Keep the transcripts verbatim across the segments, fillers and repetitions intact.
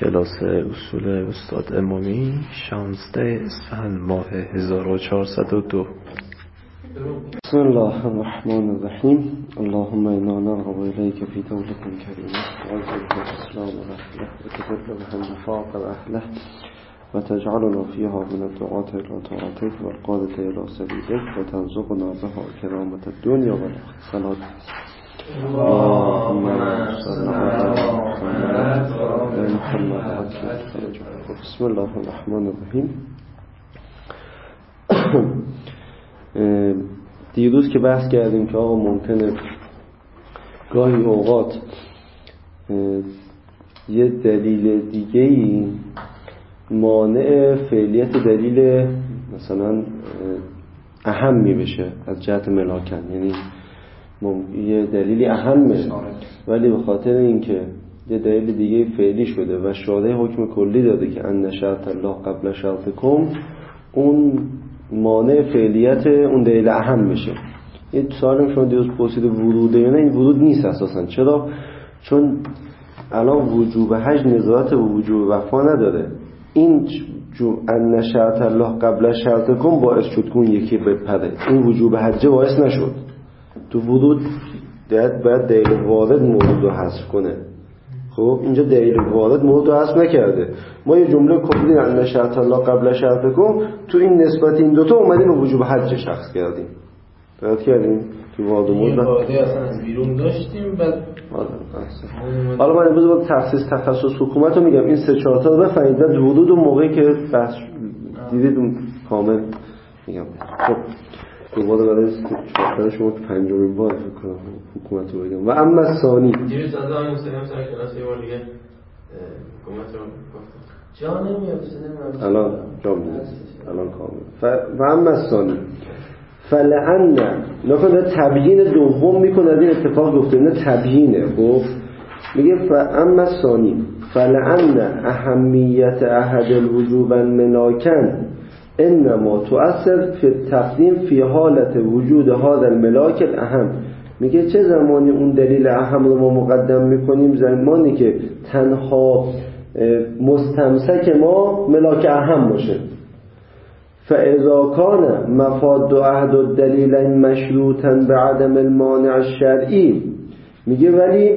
کلاس اصول استاد امامی شانزده اسفند ماه هزار و چهارصد و دو. بسم الله الرحمن الرحیم. اللهم انا نرغب الیک فی دولة کریمه وعزك بالاسلام واهله وتذل بهم نفاق واهله وتجعلنا فيها من الدعاة الى طاعتك والقادة الى سبيلك وترزقنا بها كرامة الدنيا والاخرة. اللهم صل على محمد. بسم الله الرحمن الرحیم. دیروز که بحث کردیم که آقا ممکنه گاهی اوقات یه دلیل دیگه‌ای مانع فعلیت دلیل مثلا اهمی بشه از جهت ملاکن، یعنی یه دلیلی اهمه ولی به خاطر اینکه یه دلیل دیگه فعلی شده و شارع حکم کلی داده که ان شرط الله قبل شرطکم، اون مانع فعلیت اون دلیل اهم میشه. یه سوالم شما دیروز پرسید وروده یا نه، این ورود نیست اساسا. چرا؟ چون الان وجوب حج نظارت به وجوب وفا نداره. این جو ان شرط الله قبل شرطکم باعث شد که اون یکی بپره، این وجوب حج باعث نشد. تو ورود باید باید دلیل وارد مورد رو حذف کنه. خب اینجا دلیل وارد مورد رو حذف نکرده. ما یه جمله کلی ان شرط الله قبل شرطکم تو این نسبت این دوتا اومدیم به وجوب حج شخص کردیم. درست کردیم تو وارد مورد وارد اصلا از بیرون داشتیم. بعد حالا من امروز با تخصیص تخصص حکومت رو میگم این سه چهار تا رو بفهمید. بعد ورود اون موقعی که بحث دیدید اون کامل میگم. خب دوباره برای چهار شما که پنجمین بار فکر کنم حکومت رو بگم. و اما ثانی دیروز از آن مسلم سر کلاس یه بار دیگه حکومت رو گفتم جا نمیاد. الان جا میاد الان کامل. و اما ثانی فلعن نکنه تبیین دوم میکنه. از این اتفاق گفته نه تبیینه. خب میگه فاما ثانی فلعن اهمیت احد الوجوب الملاکن انما تؤثر فی التقدیم فی حالت وجود هذا الملاک الاهم. میگه چه زمانی اون دلیل اهم رو ما مقدم میکنیم؟ زمانی که تنها مستمسک ما ملاک اهم باشه. فاذا کان مفاد عهد الدلیل مشروطا بعدم المانع الشرعی، میگه ولی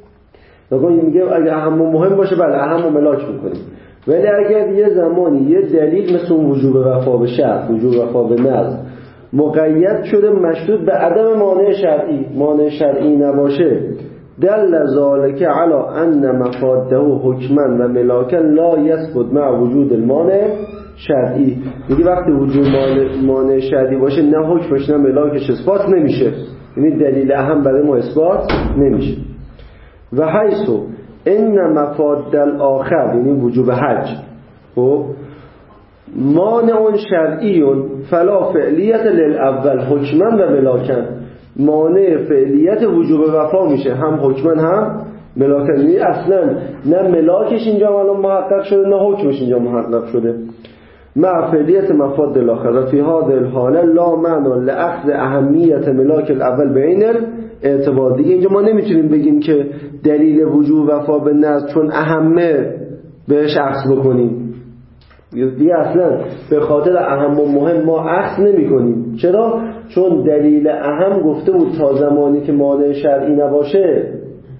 میگه اگه اهم و مهم باشه بله اهم و ملاک میکنیم، ولی اگر یه زمانی یه دلیل مثل وجوب وفا به شرط، وجوب وفا به نظر مقید شده مشروط به عدم مانع شرعی، مانع شرعی نباشه، دل ذالک علی ان مفاده حکما و ملاکا لا یثبت مع وجود المانع شرعی. میگه وقتی وجود مانع شرعی باشه نه حکمش نه ملاکش اثبات نمیشه، یعنی دلیل اهم برای ما اثبات نمیشه. و حیثو ان مفاد الاخر یعنی وجوب حج خب مانع شرعی فلا فعلیت للاول حکما و ملاکن، مانع فعلیت وجوب وفا میشه هم حکما هم ملاکن. یعنی اصلا نه ملاکش اینجا الان محقق شده نه حکمش اینجا محقق شده. مع فعلیت مفاد الاخر فی هذه الحاله لا معنی لاخذ اهمیت ملاک الاول بین اعتبار. دیگه اینجا ما نمیتونیم بگیم که دلیل وجوب وفا به نظر چون اهمه بهش اخذ بکنیم. دیگه اصلا به خاطر اهم و مهم ما اخذ نمی کنیم. چرا؟ چون دلیل اهم گفته بود تا زمانی که مانع شرعی نباشه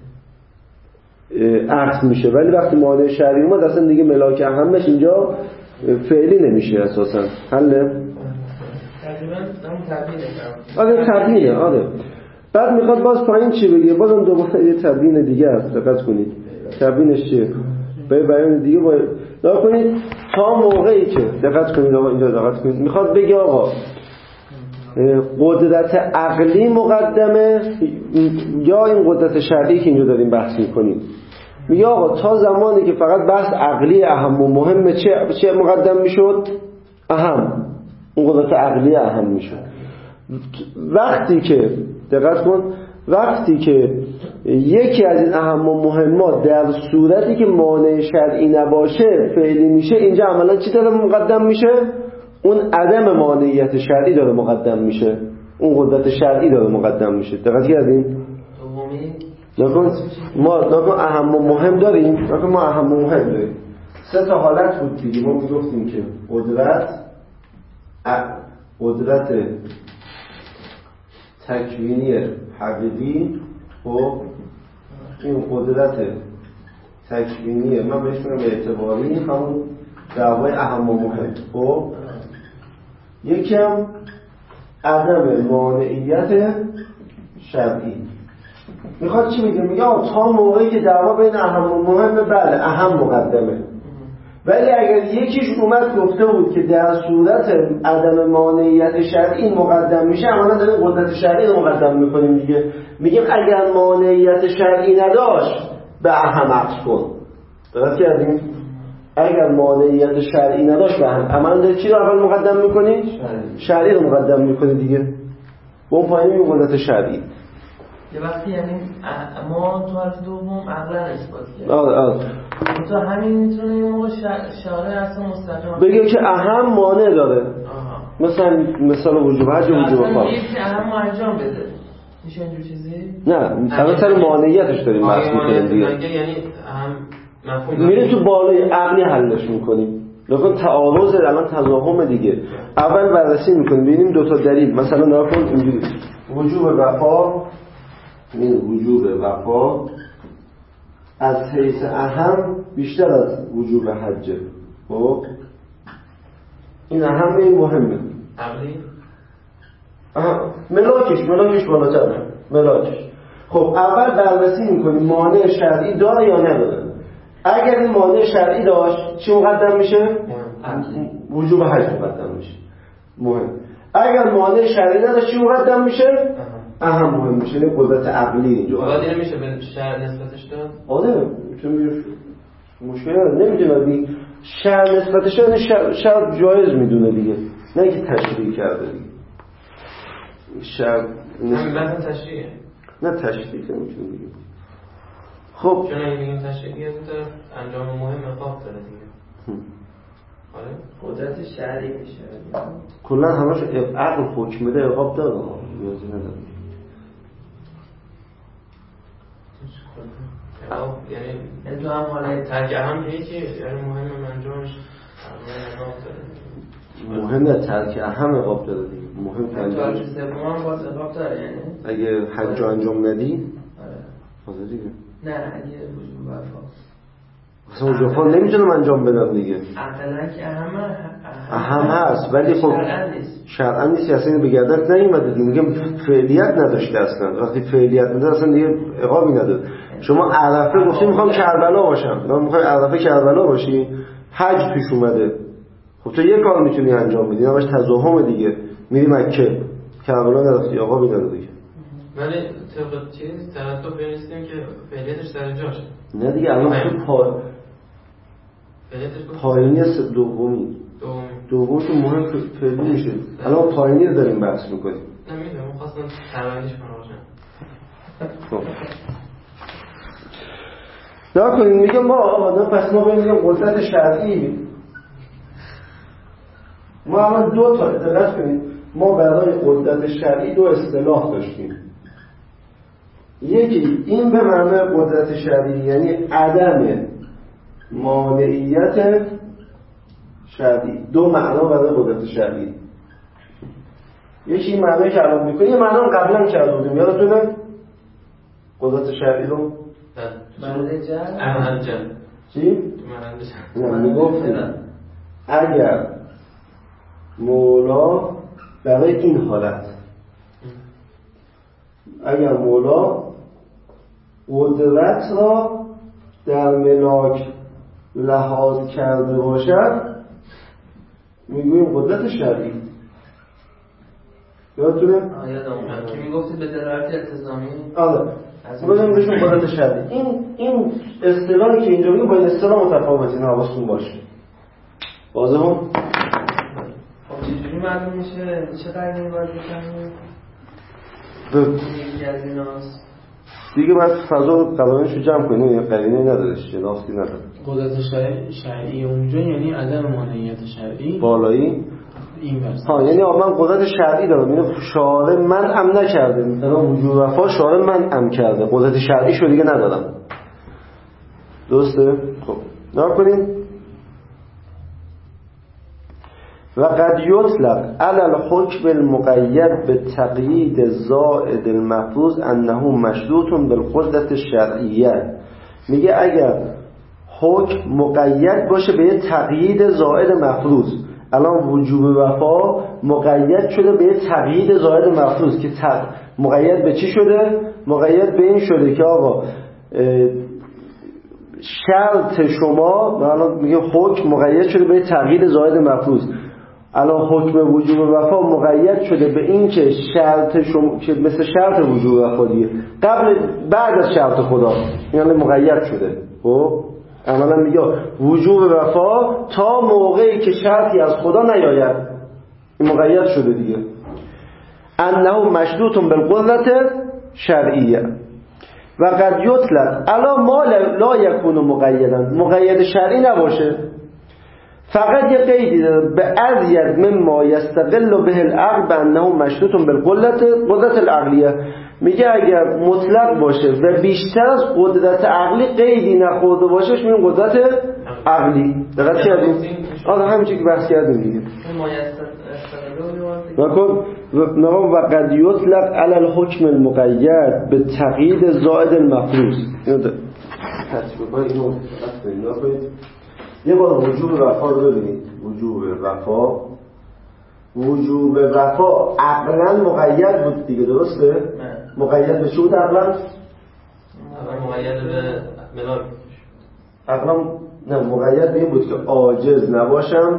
اخذ میشه، ولی وقتی مانع شرعی اومد اصلا دیگه ملاک اهمش اینجا فعلی نمیشه اساسا. حله؟ تقریبا همون تبیینه. آره تبیینه. آره بعد میخواد باز پایین چی بگه؟ بازم دوباره یه تبیین دیگه است. دقت کنید تبیینش چیه؟ به بیان دیگه باید دقت کنید. تا موقعی که دقت کنید آقا اینجا دقت کنید میخواد بگه آقا قدرت عقلی مقدمه یا این قدرت شرعی که اینجا داریم بحث میکنیم. میگه آقا تا زمانی که فقط بحث عقلی اهم و مهمه چه چه مقدم میشد؟ اهم. اون قدرت عقلی اهم میشد. وقتی که دقت کن وقتی که یکی از این اهم و مهمات در صورتی که مانع شرعی نباشه فعلی میشه، اینجا عملا چی داره مقدم میشه؟ اون عدم مانعیت شرعی داره مقدم میشه، اون قدرت شرعی داره مقدم میشه. دقت کردین؟ نکن ما نکن اهم و مهم داریم، نکن ما اهم و مهم داریم. سه تا حالت بود دیگه. ما میگفتیم که قدرت قدرت تکوینی حقیقی، خب این قدرت تکوینی من بهش میگم اعتباری، همون دعوای اهم و مهم. خب یکم عدم مانعیت شرعی. میخواد چی میگه؟ میگه تا موقعی که دعوا بین اهم و مهمه، بله اهم مقدمه، ولی اگر یکیش اومد گفته بود که در صورت عدم مانعیت شرعی مقدم میشه، اولا داریم قدرت شرعی رو مقدم میکنیم دیگه. میگیم اگر مانعیت شرعی نداشت به اهم عطف کن. درست کردیم؟ اگر مانعیت شرعی نداشت به اهم، اما داری چی رو اول مقدم میکنی؟ شرعی, شرعی رو مقدم میکنی دیگه. با اون پایین میگیم قدرت شرعی. یه وقتی یعنی ما تو حالت دوم عقلا اثبات کردیم. آره آره. تو همین میتونه یه موقع شارع اصلا مستقیم بگه که اهم مانع داره. آها. مثلا مثال وجوب حج وجوب فرض. اصلا یکی اهم انجام بده. میشه اینجور چیزی؟ نه، الان سر مانعیتش داریم بحث می‌کنیم دیگه. یعنی اهم مفهوم میریم تو بالای عقلی حلش می‌کنیم. لکن تعارض الان تضاهم دیگه. اول بررسی می‌کنیم ببینیم دو تا دلیل، مثلا نگاه کن اینجوری. وجوب وفا، این وجوب وفا از حیث اهم بیشتر از وجوب حج. خب این اهم، این مهمه. عقلی؟ ملاکش ملاکش بالاتره. ملاکش. خب اول بررسی می‌کنیم مانع شرعی داره یا نداره. اگر این مانع شرعی داشت چی مقدم میشه؟ وجوب حج مقدم میشه. مهم. اگر مانع شرعی نداشت چی مقدم میشه؟ اهم مهم میشه. این قدرت عقلی اینجا. حالا دیگه میشه به شرع نسبتش داد؟ آره چون میگه مشکلی نداره. نمیدونه بگی شرع نسبتش داد، شرع شرع جایز میدونه دیگه، نه که تشریع کرده دیگه. شرع همین بعد تشریعه. نه تشریع که میتونه بگیم. خب چون اگه بگیم تشریع دیگه تو انجام مهم عقاب داره دیگه. آره قدرت شرعی میشه. کلا همش عقل حکم بده عقاب داره ها، نیازی نداره. عقاب یعنی تو هم حالا ترک اهم که یکی یعنی مهم انجامش عقاب داره. مهم نه ترک اهم عقاب داره دیگه. مهم که انجام ترک سوم هم باز عقاب داره. یعنی اگه حج انجام ندی آره حاضر دیگه. نه اگه وجوب وفا اصلا وجوب وفا نمیتونم انجام بدم دیگه. عقلا که اهم اهم هست ولی خب شرعا نیست. شرعا نیست اصلا به گردت نیومده دیگه. میگم فعلیت نداشته اصلا. وقتی فعلیت نداره اصلا دیگه عقابی نداره. شما عرفه گفتی میخوام کربلا باشم، نه میخوای عرفه کربلا باشی، حج پیش اومده. خب تو یه کار میتونی انجام بدی، همش تزاهم دیگه. میری مکه کربلا نرفتی، عقابی نداره دیگه. ولی طبق چیز ترتب بینستیم که فعلیتش سر جاشه. نه دیگه الان تو پا پایینی دومی دومی که مهم فعلی میشه. الان پایینی رو داریم بحث میکنیم. نمیدونم من خواستم تربیتش کنم باشم. نه کنیم میگه ما آقا پس ما بگیم قدرت شرعی. ما الان دو تا دقت کنیم، ما برای قدرت شرعی دو اصطلاح داشتیم. یکی این به معنی قدرت شرعی یعنی عدم مانعیت شرعی. دو معنا برای قدرت شرعی. یکی این معنی که الان میکنیم، یه معنا قبلا کرده بودیم یادتونه قدرت شرعی رو معنی جل احمد جل چی؟ معنی جل میگفتیم اگر مولا برای این حالت اگر مولا قدرت را در ملاک لحاظ کرده باشد میگوییم قدرت شرعی. یادتونه؟ آه یادم اومد که میگفتید به دلالت التزامی. آره میگوییم بهشون قدرت شرعی. این این اصطلاحی که اینجا میگیم با این اصطلاح متفاوته، این حواستون باشه. واضحه؟ خب چجوری معلوم میشه چه قرینه‌ای باید بکنیم؟ یکی از ایناست دیگه باید فضا قوانینش رو جمع کنیم. یه قرینه‌ای نداره، شناختی نداره. قدرت شرعی اونجا یعنی عدم مانعیت شرعی بالایی ها یعنی من قدرت شرعی دارم، یعنی شارع من ام نکرده، مثلا وجوب وفا شارع من ام کرده، قدرت شرعی شو دیگه ندارم. درسته؟ خب نگاه کنیم. و قد یطلق علی الحکم المقید بالتقیید زائد المفروض انه مشروط بالقدرت الشرعیه. میگه اگر حکم مقید باشه به یه تقیید زائد مفروض، الان وجوب وفا مقید شده به یه تقیید زائد مفروض که تق... مقید به چی شده؟ مقید به این شده که آقا شرط شما، الان میگه حکم مقید شده به یه تقیید زائد مفروض، الان حکم وجوب وفا مقید شده به این که شرط شما که مثل شرط وجوب وفا دیگه قبل بعد از شرط خدا یعنی مقید شده. خب عملا میگه وجوب وفا تا موقعی که شرطی از خدا نیاید این مقید شده دیگه. انه مشروط بالقدرت شرعیه. و قد یطلق علی ما لا یکون مقیدا، مقید شرعی نباشه، فقط یه قیدی داره به ازید مما یستقل به العقل بانه مشروط بالقدرت قدرت العقلیه. میگه اگر مطلق باشه و بیشتر از قدرت عقلی قیدی نخورده باشه میگه قدرت عقلی. دقت کردیم؟ آره همین که بحث کردیم دیگه. نکن نقول و قد یطلق علی الحکم المقید به تقیید زائد المفروض. اینو تطبیق کنید، اینو تطبیق کنید. یه بار وجوب وفا رو ببینید. وجوب وفا وجوب وفا عقلا مقید بود دیگه، درسته؟ نه. مقید به چی بود عقلا؟ مقید به ملاک. عقلا نه مقید به این بود که عاجز نباشم،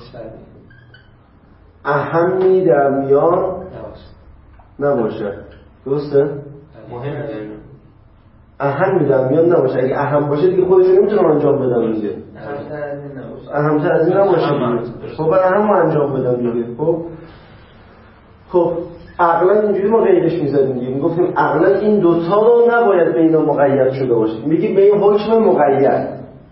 اهمی در میان نباشه. درسته؟ مهمه اهم در میان نباشه. اگه اهم باشه دیگه خودش نمیتونم انجام بدم دیگه. اهمتر از این نباشه دیگه. خب برای اهم انجام بدم دیگه. خب خب عقلا اینجوری ما قیدش میزدیم دیگه، میگفتیم عقلا این دوتا رو نباید به اینا مقید شده باشه. میگی به این حکم مقید.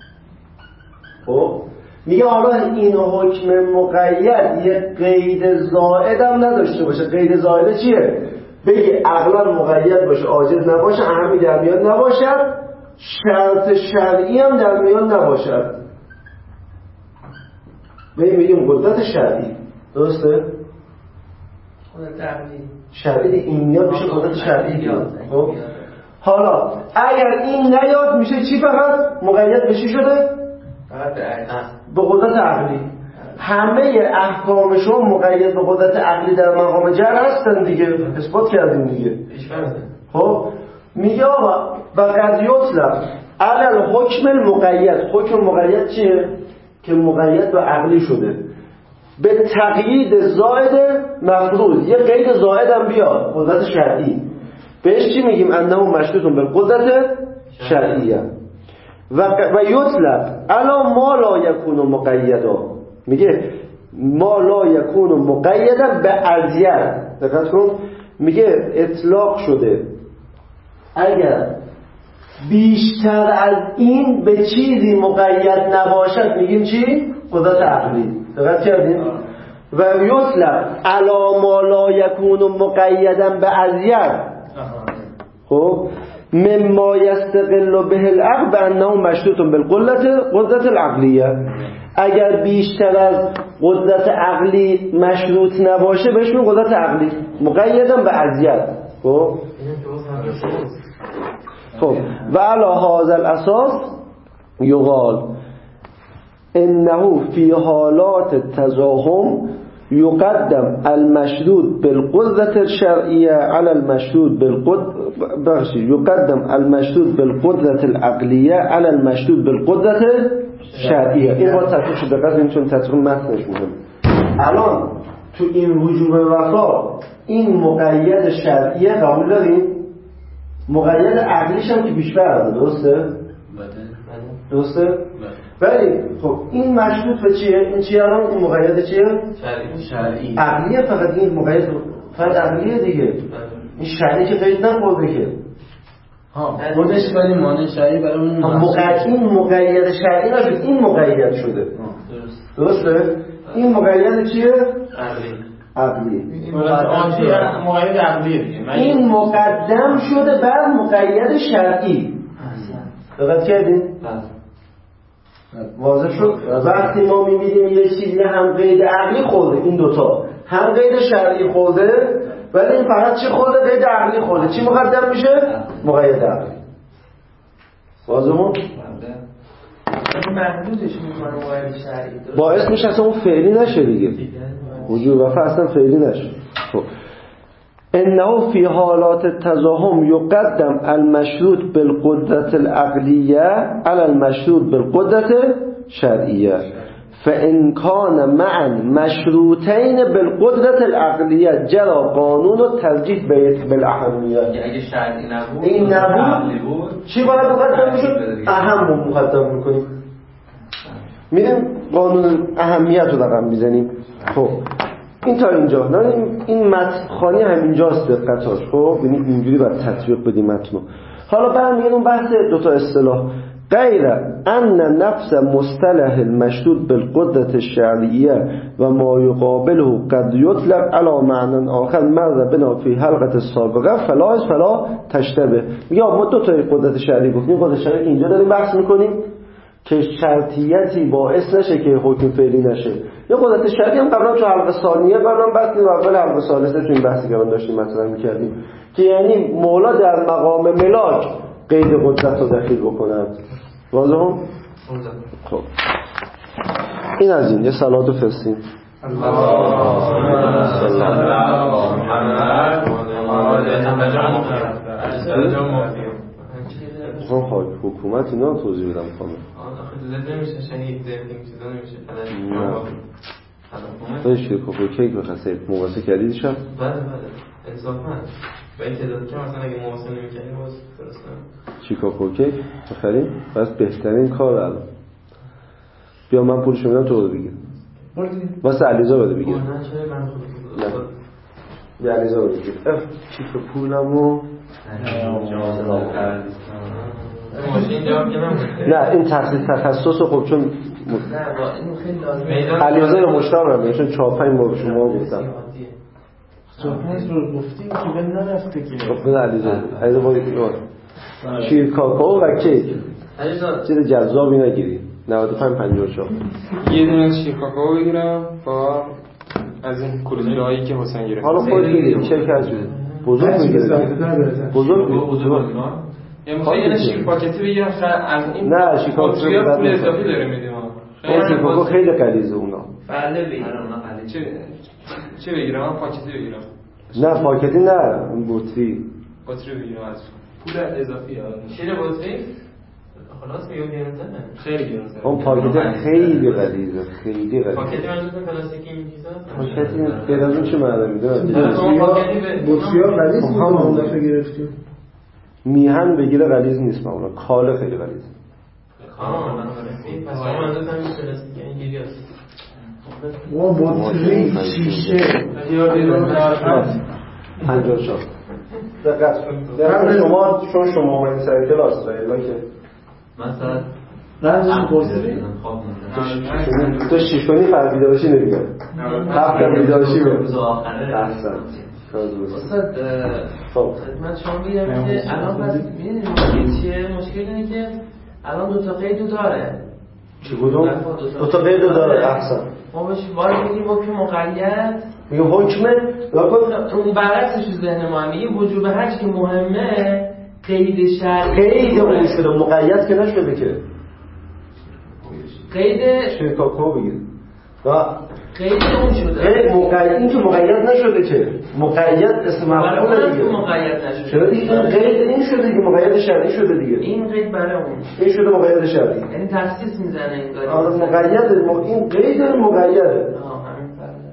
خب میگه حالا این حکم مقید یه قید زائد هم نداشته باشه. قید زائد چیه؟ بگی عقلا مقید باشه، عاجز نباشه، اهمی در میان نباشد، شرط شرعی هم در میان نباشد. بگی میگیم قدرت شرعی. درسته؟ قدرت عقلی شرعی این میاد میشه قدرت شرعی. خب حالا اگر این نیاد میشه چی؟ فقط مقید به چی شده؟ فقط به قدرت عقلی. همه احکام شما مقید به قدرت عقلی در مقام جر هستن دیگه، اثبات کردیم دیگه. خب میگه آقا و قد یطلق علی الحکم المقید. حکم مقید چیه؟ که مقید به عقلی شده به تقیید زائد مفروض. یه قید زائد هم بیاد، قدرت شرعی. بهش چی میگیم؟ انه مشروط بالقدرت شرعیه. و و یطلق علی ما لا یکون مقیدا. میگه ما لا یکون مقیدا به ازید. دقت کن، میگه اطلاق شده اگر بیشتر از این به چیزی مقید نباشد میگیم چی؟ قدرت عقلی. دقت کردین؟ و یطلق علی ما لا یکون مقیدا به ازید. خب مما یستقل به العقل بانه مشروط بالقدرت قدرت العقلیه. اگر بیشتر از قدرت عقلی مشروط نباشه بهش میگن قدرت عقلی مقیدم به ازید. خب خب و علی هذا الاساس یقال انه فی حالات التزاحم یقدم المشروط بالقدرت الشرعیه علی المشروط بالقدرت یقدم المشروط بالقدرت العقلیه علی المشروط بالقدرت شرعیه. این باید تطبیق شده. دقیقا این چون تطبیق متنش مهم. الان تو این وجوب وفا این مقید شرعیه قبول داریم؟ مقید عقلیش هم که بیشتر درسته؟ درسته؟ ولی خب این مشروط به چیه؟ این چیه الان؟ این مقید چیه؟ شرعی. عقلیه. فقط این مقید فقط عقلیه دیگه. این شرعی که قید نخورده که. ها خودش ولی مانع شرعی برای اون مقید این مقید شرعی نشد، این مقید شده. درسته؟ این مقید چیه؟ عقلی عقلی. مقید عقلیه دیگه. این مقدم شده بر مقید شرعی. دقت کردین؟ واضح شد؟ وقتی ما می‌بینیم یه چیزی هم قید عقلی خورده، این دوتا هم قید شرعی خورده، ولی این فقط چی خورده؟ قید عقلی خورده. چی مقدم میشه؟ مقید عقلی. واضح بود؟ محدودش میکنه مقید شرعی. باعث میشه اصلا اون فعلی نشه دیگه. وجود وفا اصلا فعلی نشه. خب انه فی حالات التزاحم یقدم المشروط بالقدرة العقلیه علی المشروط بالقدرة الشرعیه فان کان معا مشروطین بالقدرة العقلیه جرى قانون الترجیح بالاهمیه. اگه شرعی نبود این نبود چی باید مقدم میشد؟ اهم رو مقدم میکنیم، میریم قانون اهمیت رو رقم میزنیم. خب این تا اینجا نه این متن خانی همینجاست دقتاش. خب ببینید اینجوری باید تطبیق بدیم متنو. حالا برمیگردیم اون بحث دو تا اصطلاح. غیر ان نفس مصطلح المشروط بالقدرة الشرعیه و ما یقابله قد یطلق علی معنی آخر مر بنا فی حلقه السابقه فلا فلا تشتبه. میگه ما دو تا قدرت شرعی گفتیم. قدرت شرعی که اینجا داریم بحث میکنیم که شرطیتی باعث نشه که حکم فعلی نشه. یا قدرت شرعی هم قبلا تو حلقه ثانیه قبلا بحث و اول حلقه ثالثه تو این بحثی که ما داشتیم مطرح می‌کردیم که یعنی مولا در مقام ملاک قید قدرت رو دخیل بکنند. واضحه؟ خب این از این یه صلوات و فرستیم. میخوام خواهد حکومت اینا توضیح بدم کامل. آخه نمیشه شنید این چیزا نمیشه نه تو شیکاگو کیک بخواسته مواسه کردید شب؟ بله بله انصافا با این تعداد که مثلا اگه مواسه نمی‌کردیم باز فرستم شیکاگو کیک بخریم بس بهترین کار الان. بیا من پولش میدم تو بده بگیر واسه علیزا بده بگیر. نه چرا من خودم بیا علیزا بده بگیر. کیف پولمو نه این تخصیص تخصص خب چون علیزا رو مشتاق هم چون چهار پنج با شما گفتم چهار پنج رو گفتیم که به نرفته که خب علیزا علیزا با شیرکاکائو و کیک چیز جذابی نگیری نود و پنج پنجاه و چهار یه دونه شیرکاکائو بگیرم با از این کلوچه‌هایی که حسین گرفت. حالا خودت بگیر چه از بزرگ میگیره بزرگ بزرگ یعنی میخوای یه شیر پاکتی بگیرم از این نه شیکاگو پول اضافی داره میدیم اون شیکاگو خیلی غلیظه اونا. بله بگیرم چه چه بگیرم پاکتی بگیرم نه پاکتی نه بطری بطری بگیرم از پول اضافی ها شیر بطری خلاص میگم گرون‌تره خیلی گرون‌تره اون پاکتی خیلی غلیظه خیلی غلیظه پاکتی منظورم پلاستیکی این چیزا پاکتی غیر از اون چه معنی میده بطری‌ها غلیظ بود اون دفعه گرفتیم میهن بگیره غلیظ نیست معمولا کاله خیلی غلیظ آه من گرفتم پس من منظورم پلاستیکی اینجوری است وا بطری شیشه پنجاه و چهار دقت کنید شما چون شما اومدین سر کلاس و الا که مثلا رنجش بطری تو شیشونی فرقیده باشی نمیگم هفت فرقیده باشی روز آخره احسن استاد من شما میگم که الان پس میدونید چیه مشکل اینه که الان دو تا قیدو داره چی بودون؟ دو تا قیدو داره احسن ما بهش وارد میگیم حکم مقید میگه حکمه اون برعکسش ذهن ما میگه وجوب هرچی که مهمه قید شرعی قید اون شده مقید که نشده که قید شیرکاکائو بگیر قید اون شده قید مقید این که مقید نشده که مقید اسم مفعول دیگه مقید نشده چرا دیگه این قید این شده که مقید شرعی شده دیگه این قید برای اون این شده مقید شرعی یعنی تخصیص میزنه این کاری آره مقید این قید مقیده آها همین فرق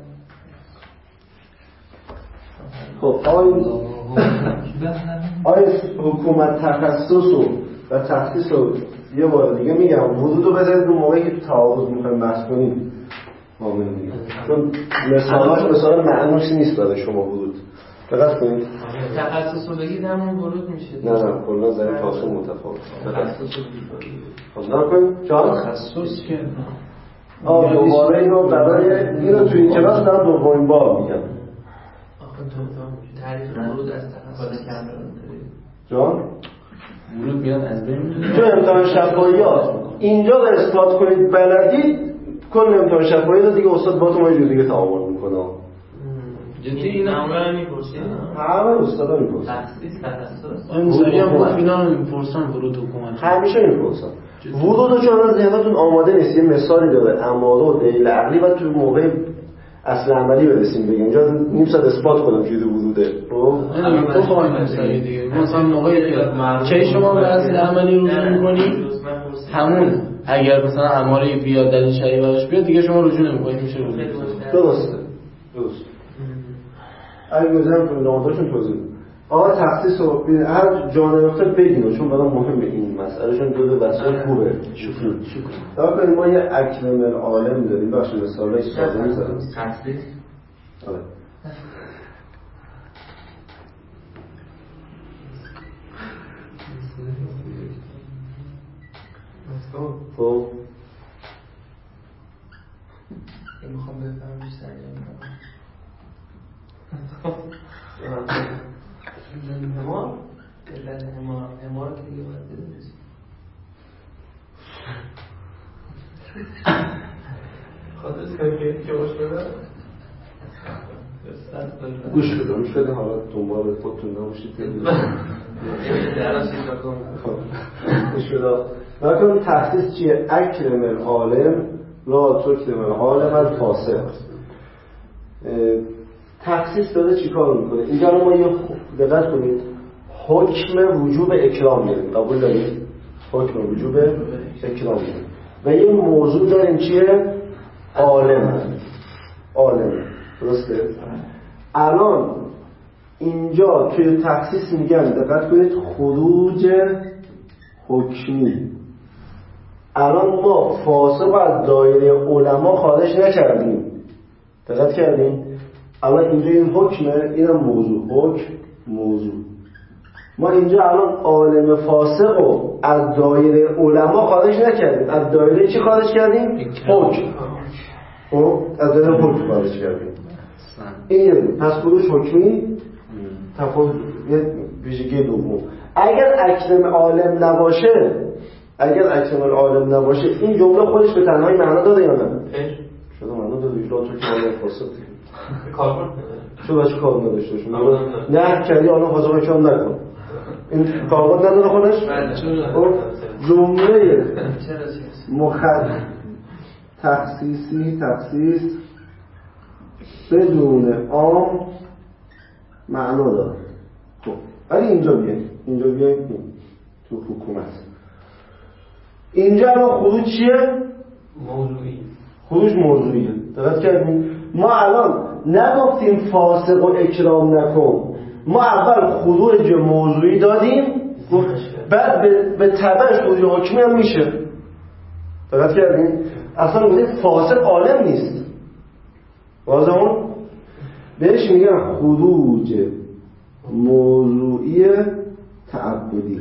خب آیا آیا حکومت تخصص و تخصیص رو یه بار دیگه میگم وجود رو بذارید اون موقعی که تعارض میخوایم بحث کنیم مامن میگم چون مثالاش مثال معنوش نیست برای شما ورود دقت کنید تخصص رو بگید همون ورود میشه نه نه کلا زنی تاسو متفاوت تخصص رو بگید خب نکنید جان تخصص که آه دوباره اینو برای اینو تو این کلاس دارم دومین بار میگم. آخه تو تعریف ورود از استفاده کردن جان ورود میاد از بین تو امتحان شفاهیات اینجا رو اثبات کنید بلدید، کل امتحان شفاهیات دیگه استاد با تو ما یه دیگه تعامل میکنه. جدی این معمولا میپرسید؟ همه استادا میپرسن. تخصیص تخصص. این سری هم گفت اینا رو میپرسن ورود حکومت. همیشه میپرسن. ورود رو چون ذهنتون آماده نیست، یه مثالی داره اماره و دلیل عقلی و تو موقع اصل عملی برسیم بگیم اینجا نیم ساعت اثبات کنم چیزی وروده. خب این تو خواهیم مثالی دیگه. مثلا موقعی که چه شما به اصل عملی رجوع می‌کنی همون اگر مثلا اماره بیاد دلیل شرعی براش بیاد دیگه شما رجوع نمی‌کنید میشه رجوع. درسته. درست. اگه بزنم تو نامدارشون توضیح آقا تخصیص رو هر جا نیافته بگیم چون برام مهمه این مسئله چون دو تا بحثای خوبه. شکر شکر. تا ما یه اکرم العالم داریم بخش مثالای ساده می‌ذارم. تخصیص. آره. خب میخوام بفهم بیشتر همار علت همار همار که دیگه باید بدونید خودت که جوش بده گوش بده گوش بده حالا دنبال خودتون نباشید گوش بده نکنم تخصیص چیه؟ اکرم العالم لا تکرم العالم الفاسق. تخصیص داره چی کار میکنه؟ اینجا رو ما یه دقت کنید حکم وجوب اکرام داریم قبول دارید؟ حکم وجوب اکرام داریم و یه موضوع داریم چیه؟ عالم عالم درسته؟ الان اینجا توی تخصیص میگن دقت کنید خروج حکمی. الان ما فاسق و از دایره علما خارج نکردیم دقت کردیم؟ الان اینجا این حکمه اینم موضوع حکم موضوع ما اینجا الان عالم فاسق رو از دایره علما خارج نکردیم از دایره چی خارج کردیم؟ حکم خب از دایره حکم خارج کردیم این پس خروج حکمی تفاوت یه ویژگی دوم. اگر اکرم عالم نباشه اگر اکرم العالم نباشه این جمله خودش به تنهایی معنا داره یا نه؟ شده معنا داره اجرا تو که عالم فاسق کاربرد شو بچه کار نداشته شما نه کردی آنها حاضر کام نکن این کاربرد نداره خودش؟ جمله مخد تخصیصی تخصیص بدون عام معنا داره. خب ولی اینجا بیایم اینجا بیایم تو حکومت اینجا الان خروج چیه؟ موضوعی خروج موضوعیه. دقت کردیم؟ ما الان نگفتیم فاسق و اکرام نکن ما اول خروج موضوعی دادیم بعد به, به تبعش خروج حکمی هم میشه. دقت کردیم؟ اصلا گفتیم فاسق عالم نیست واضحون؟ بهش میگن خروج موضوعی تعبدی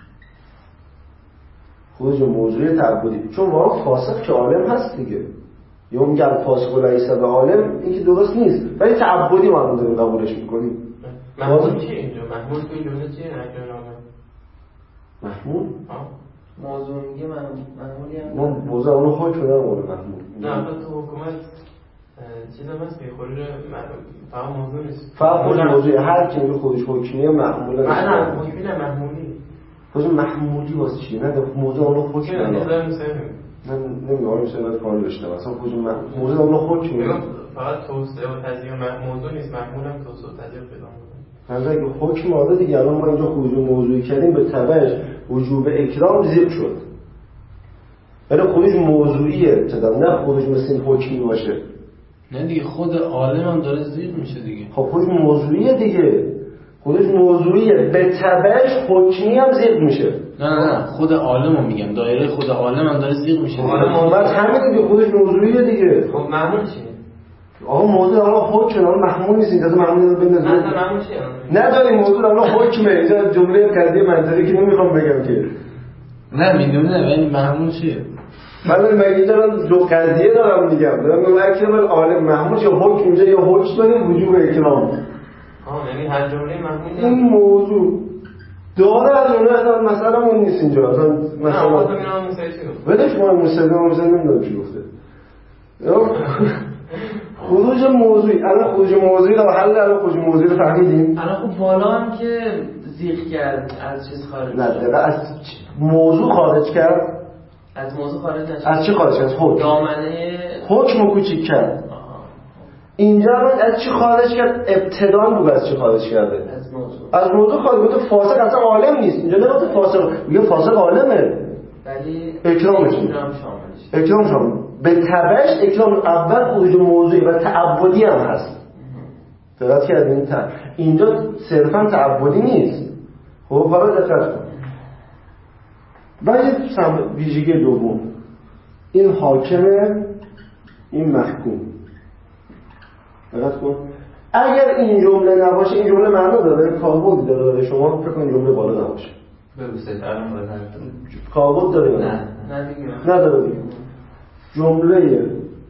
خروج موضوعی تعبدی چون واقعا فاسق که عالم هست دیگه یا میگن فاسق و لیس به عالم این که درست نیست ولی تعبدی ما هم داریم قبولش میکنیم. محمول چیه اینجا؟ محمول تو این جمله چیه؟ اکرم العالم محمول؟ موضوع میگه محمولی هم ما موضوع اونو حکم دارم اونو محمول نه تو حکومت چیز هم هست که خروج فقط موضوع نیست فقط خروج موضوعی هر کی میگه خروج حکمیه محموله نه نه حکمی نه محمولی خروج محمولی واسه چیه؟ نه موضوع اونو حکم نه نه نه نمیدونم میشه باید کامل بشنم اصلا خروج موضوع اونو حکم فقط توسعه و تضییع موضوع نیست محمول هم توسعه و تضییع پیدا میکنه. حالا اگه حکم آره دیگه الان ما اینجا خروج موضوعی کردیم به تبعش وجوب اکرام ذکر شد ولی خروج موضوعیه تدا نه خروج مثل این حکمی باشه. نه دیگه خود عالم هم داره ذکر میشه دیگه. خب خروج موضوعیه دیگه خروج موضوعیه به تبعش حکمی هم ذکر میشه. نه نه نه خود عالم رو میگم دایره خود عالم هم داره ذکر میشه. بعد همین دیگه خروج موضوعیه دیگه. خب محمول چیه؟ آقا موضوع الان حکم الان محمول نیست اینجا محمول رو بندازیم. نه محمول چیه؟ نداریم موضوع الان حکمه اینجا جمله قضیه منطقی که نمیخوام بگم که نه میدونه ولی محمول چیه؟ من مگه اینجا دو قضیه دارم میگم دارم میگم اکرام عالم محمود یا حکم اینجا یا حکم داریم وجوب اکرام آه یعنی هر جمله محمود این موضوع داره از اونه اصلا مثلا اون نیست اینجا اصلا مثلا نه اصلا میرم موسیقی چی گفت ولش ما موسیقی موسیقی نمیدونم چی گفته خروج موضوعی الان خروج موضوعی رو حل الان خروج موضوعی رو فهمیدیم الان خب بالا هم که زیغ کرد از چیز خارج نه دقیقا از موضوع خارج کرد از موضوع خارج نشد از چی خارج کرد؟ حکم دامنه حکم رو کوچیک کرد اینجا از چی خارج کرد؟ ابتدان رو از چی خارج کرده؟ از موضوع از موضوع خارج گفته فاسق اصلا عالم نیست اینجا نگفته فاسق میگه فاسق عالمه ولی اکرامش اکرام شاملش اکرام شامل به تبعش اکرام اول خروج موضوعی و تعبدی هم هست دقت کردین تا اینجا صرفا تعبدی نیست خب حالا دقت کن بعد ویژگی دوم این حاکمه این محکوم دقت کن اگر این جمله نباشه این جمله معنا داره کاربردی داره برای شما فکر کنید جمله بالا نباشه بگو سه الان باید کاربرد داره نه نه دیگه نداره دیگه جمله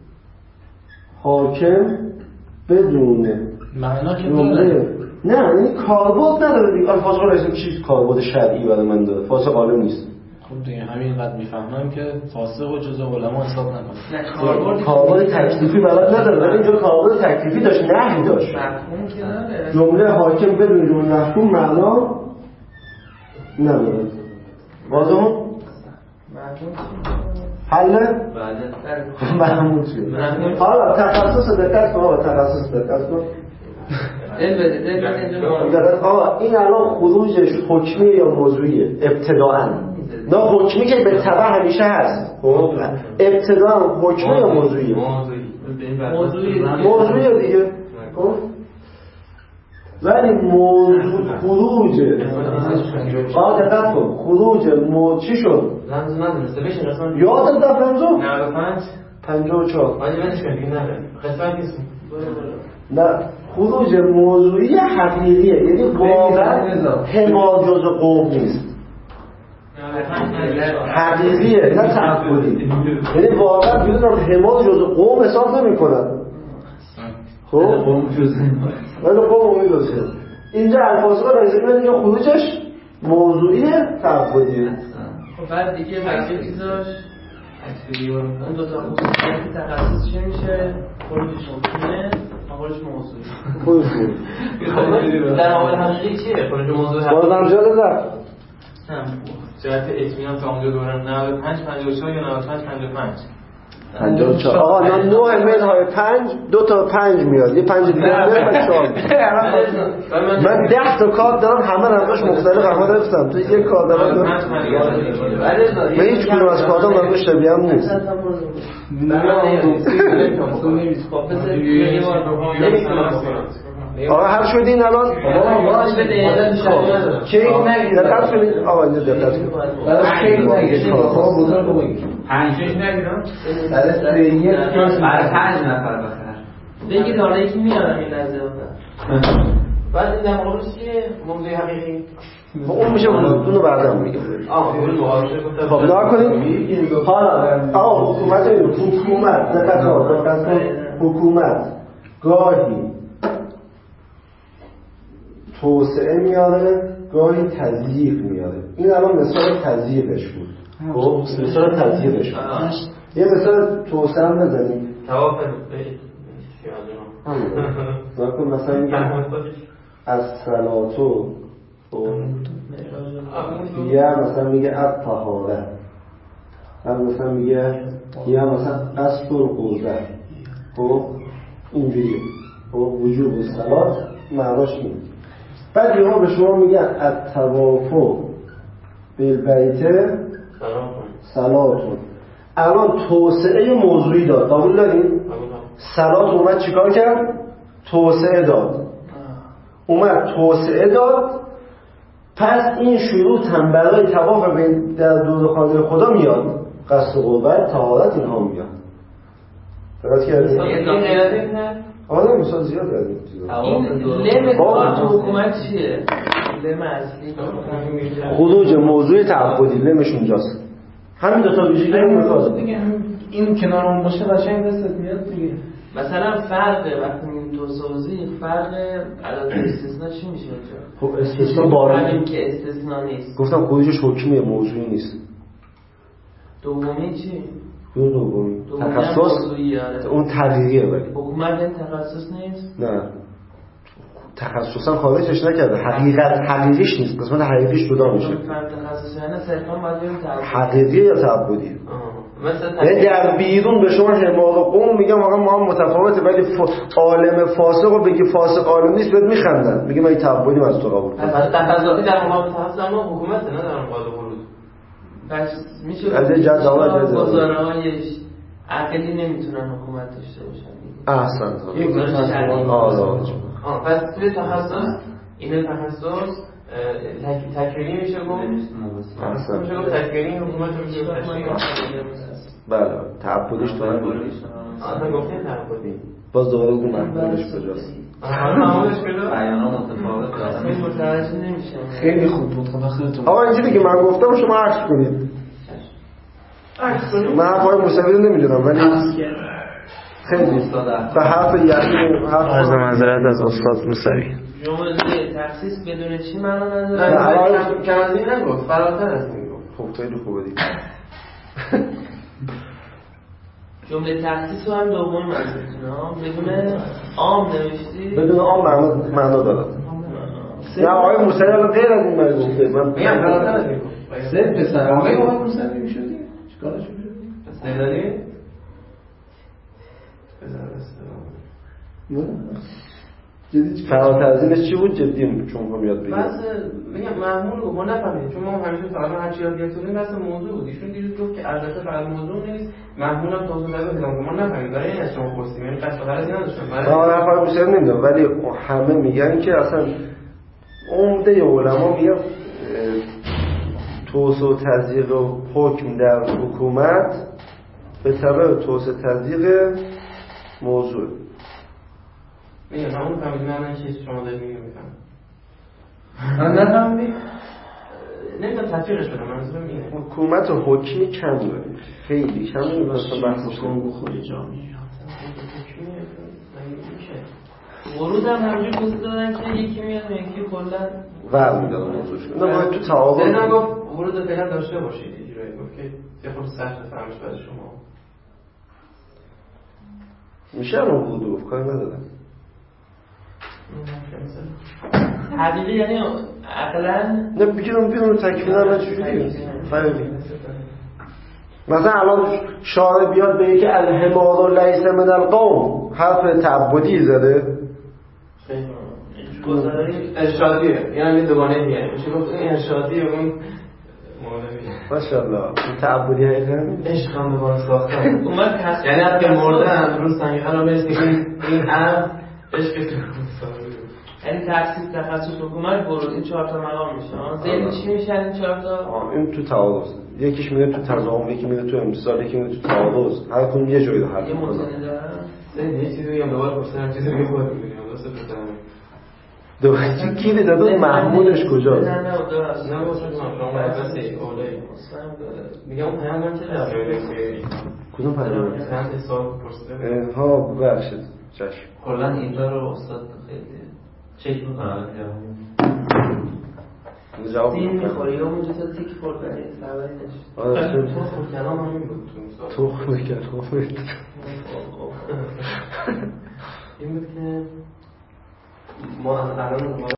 حاکم بدون معنا که جمله داره نه این کاربرد نداره دیگه فاسق رئیسم چی کاربرد شرعی برای من داره فاسق عالم نیست خب دیگه همین قد میفهمم که فاسق و جزء علما حساب نکنه نه کاربردی کاربرد تکلیفی بلد نداره ولی اینجا کاربرد تکلیفی داشت نهی داشت مفهوم که نداره جمله حاکم بدون جمله محکوم معنا نداره واضحه مفهوم حله بعد محمود چیه حالا تخصص دقت کن آقا تخصص دقت کن دل بده دل بده دقت آقا این الان خروجش حکمی یا موضوعیه ابتداءً نه حکمی که به تبع همیشه هست خب ابتداءً حکمی یا موضوعیه موضوعی موضوعیه دیگه خب ولی موضوع خروج آقا دقت کن خروج مو چی شد رمز ندونسته بشین اصلا یادت رفت رمزو نود و پنج پنجاه و چهار ولی بدش کنی که نداره قسمت نیست نه خروج موضوعی حقیقیه یعنی واقعا حمال جز قوم نیست حقیقیه نه تعبدی یعنی واقعا بدون حمال جز قوم حساب نمی کنن خب ولی قوم امیدوزه اینجا الفاظها رئیسه کنه اینجا خروجش موضوعیه تعبدیه خب بعد دیگه بقیه بیزاش اون دوتا خصوصیتی تخصص چی میشه؟ خروجش حکمه خروج موضوعی خروج در حال حقیقی چیه؟ خروج موضوع حقیقی بازم جالب رفت جهت اطمینان تا اونجا دورم نود و پنج پنجاه و چهار یا نود و پنج پنجاه و پنج پنجاه و چهار آقا نه نه منهای پنج دو تا پنج میاد یه پنج دیگه میاد چهار من ده تا کارت دارم همه رمزاش مختلف همه رفتم تو یک کار دارم من هیچ کنم از کارتم رمزاش شبیه هم نیست آقا هر شدین الان کی دقت کنید آقا اینجا دقت کنید برای کی نگید کارها بزرگ بگید پنج شش نگیرم برای سه یک برای پنج نفر بخیر بگید حالا یکی میارم این لحظه بعد این در مقابلش چیه موضوع حقیقی اون میشه اونو بعدا میگم آه اون مقابلش گفتم خب نگاه کنید حالا آقا حکومت حکومت دقت کنید حکومت گاهی توسعه میاره گاهی تضییق میاره این الان مثال تضییقش بود خب مثال تضییقش بود یه مثال توسعه هم بزنید توافق همون مثلا میگه از صلاتو یه مثلا میگه از طهاره هم مثلا میگه یه مثلا از فرقوزه خب اینجوریه خب وجوب و صلات معناش این بعد یه ها به شما میگن التوافق بالبیت صلاتون الان توسعه موضوعی داد قبول داریم؟ صلات اومد چیکار کرد؟ توسعه داد اومد توسعه داد پس این شروط هم برای طواف در دور خانه خدا میاد قصد قربت طهارت اینها میاد درست کردیم؟ آره مثال زیاد کردیم این لم تو حکومت چیه؟ لم اصلی خروج موضوع تعبدی لمش اونجاست همین دو تا ویژگی رو میخواد دیگه. این کنار اون باشه قشنگ دستت میاد دیگه. مثلا فرق وقتی میگیم توسعه فرق عدد استثناء چی میشه اونجا؟ خب استثناء بارا همین که استثناء نیست. گفتم خودش حکمیه، موضوعی نیست. دومی چی؟ اون دومی تخصص اون تغییریه. ولی حکومت این تخصص نیست؟ نه تخصصا خارجش نکرده، حقیقت حقیقیش نیست، قسمت حقیقیش جدا میشه. فرد تخصص یعنی صرفا باید بریم تعبدی حقیقی یا تعبدی؟ مثلا یعنی در بیرون به شما حماق قوم میگم آقا ما هم متفاوته، ولی ف... عالم فاسق رو بگی فاسق عالم نیست بهت میخندن، میگه من این تعبدی از تو قبول کنم. پس تخصصی در مقابل تخصص اما حکومت نه در مقابل ورود. پس میشه از جد آقا جد گزاره‌هایش عقلی نمیتونن حکومت داشته باشن. احسن. یک گزارش شرعی. آره. آه پس توی تخصص این تخصص تک تکوینی میشه گفت. احسن. میشه گفت تکوینی حکومت رو میشه تشکیل. بله تعبدیش تو هم بود. آها گفتین تعبدی. باز دوباره اون محمولش کجاست؟ آها محمولش کجاست؟ بیانا متفاوت اصلا متوجه نمیشم. خیلی خوب بود خدا خیرتون. آقا اینجوری که من گفتم شما عکس کنید. عکس کنید. من حرفای موسوی رو نمیدونم ولی خیلی به حرف یقین حرف عرض معذرت از استاد موسوی. جمله تخصیص بدون چی معنا نداره؟ نه کم از این نگفت، فراتر از این گفت. خب خیلی خوبه دیگه. جمله تخصیص رو هم دومی منظورتونه ها، بدون عام نوشتی؟ بدون عام معنا معنا داره. نه آقای موسوی الان غیر از این من گفته. من میگم فراتر از این گفت. سه پسر آقای آقای موسوی میشدی؟ چیکارش میشدی؟ پس نداری؟ فراتر از اینش چی بود جدی چون هم یاد بگیرم. بس میگم محمول رو ما نفهمیدیم چون ما همیشه تا الان هر چی یاد گرفتیم بس موضوع بود. ایشون دیروز گفت که البته فقط موضوع نیست، محمول هم توضیح داده که ما نفهمیدیم. برای این از شما پرسیدیم، یعنی قصد غرضی نداشتم. من حرفا بیشتر نمیدونم ولی همه میگن که اصلا عمده علما میگن توسعه و تضییق و حکم در حکومت به سبب توسعه تضییق موضوع. میگم من اون فهمیدیم من چیز شما دارید میگم میفهم. من نفهمیدم. نمیدونم تفسیرش بدم منظورم اینه. حکومت و حکمی کم داره. خیلی کم داره مثلا بحث کنم بخوری جامعه. ورود هم همجور توضیح دادن که یکی میاد یکی کلا ور میدادن موضوعش. نه باید تو تعاون. زیدان گفت ورود فعلا داشته باشید اجرایی گفت که یه خود سخت فهمش برای شما. میشه الان ورود گفت کاری نداره. حقیقی یعنی عقلا نه بگیرم بیرون تکمیل هم چجوریه فرقی. مثلا الان شاعر بیاد به یکی الحمار لیس من القوم حرف تعبدی زده. گزارش ارشادیه، یعنی دوگانه میگه میشه گفت این ارشادیه اون مولویه. ماشاءالله این تعبدی حقیقتا عشق هم به بار ساختن اومد یعنی از که مردن روز سنگیخه رو برسه این هم عشقش یعنی تخصیص تخصص حکومت ورود این چهار تا مقام میشه. زیر چی میشن این چهار تا؟ این تو تعارض. یکیش میره تو تضامن، یکی میره تو امتصال، یکی میره تو تعارض. هر کدوم یه جایی رو حل میکنه. یه متنی دارن؟ نه یه چیزی میگم دوباره پرسیدم چیزی دیگه خودت میدونی درسته بزنم. دوباره کی کی داده محمودش کجاست؟ نه نه درست نه واسه شما بس اولای میگم اون پیام چه جوابی میگی؟ کدوم پیام؟ چند سوال پرسیدم. ها ببخشید. چشم. کلا اینجا رو استاد خیلی چک می‌کنه جواب سین میخوری یا اونجا تا تیک خوردن یه خبری نشد. آره تو خود کلام همین بود تو خود کلام این بود که ما الان